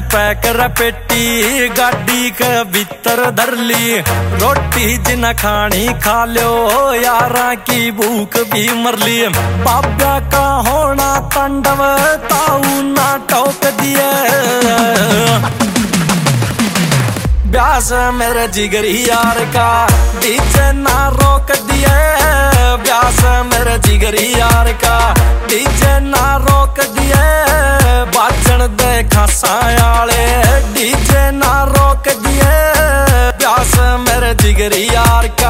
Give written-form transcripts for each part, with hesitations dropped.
Pack रपेटी गाड़ी के भीतर धर ली। रोटी जिन खानी खा लो यारा की भूख भी मर ली। बाब्या का होना तांडव ताऊ ना टोक दिए। ब्यास मेरे जिगरी यार का डीजे ना रोक दिए। ब्यास मेरे जिगरी यार का डीजे ना रोक दिए। बाजन दे खासायाले डीजे ना रोक दिए। ब्यास मेरे जिगरी यार का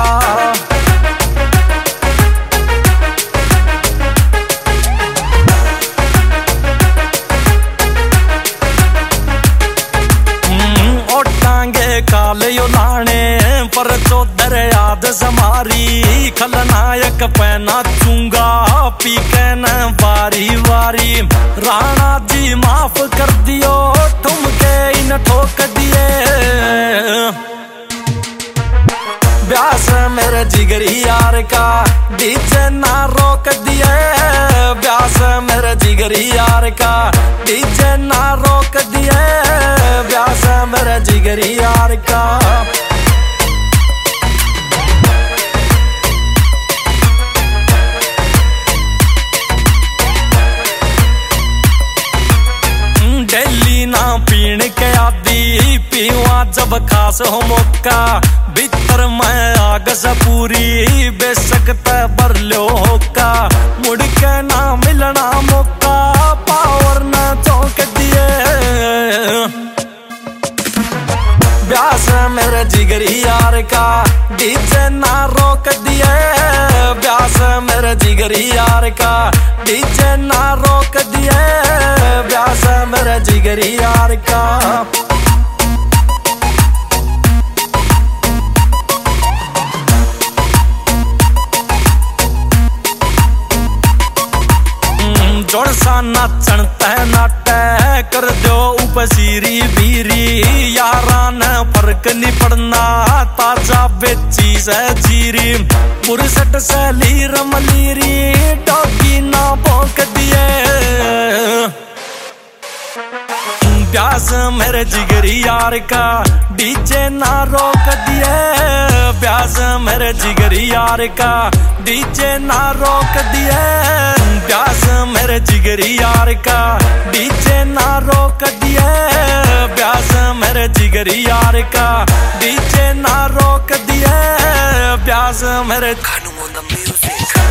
काले यो लाने पर चौधर याद समारी। खलनायक पहना चूंगा पी के न बारी बारी। राणा जी माफ कर दियो ठुमके इन ठोक दिए। ब्यास मेरे जिगरी यार का डीजे ना रोक दिए। ब्यास मेरे जिगरी यार का डीजे ना रोक दिए। ब्यास मेरे जिगरी यार का डेली ना पीण के आदि पीवा जब खास हो मौका। भीतर मैं आग से पूरी बेशक तय भर लो होका। मुड़ के ना मिलना मौका पावर ना चौंक दिए। ब्यास मेरे जिगरी यार का डीजे ना रोक दिए। ब्यास मेरे जिगरी यार का डीजे ना रोक दिए। ब्यास मेरे जिगरी यार का जोड़ सा नाचन तय नाटै कर दो उपसीरी बीरी। यारा न फर्क नहीं पड़ना ताजा बेची से जीरी। पुरसट से लीर मलीरी डॉगी ना भौंक दिए। ब्यास मेरे जिगरी यार का डीजे ना रोक दिए। ब्यास मेरे जिगरी यार का डीजे ना रोक दिए। ब्यास मेरे जिगरी यार का डीजे ना रोक दिए। ब्यास मेरे जिगरी यार का डीजे ना रोक दिए। ब्यास मेरे Kanu on the music.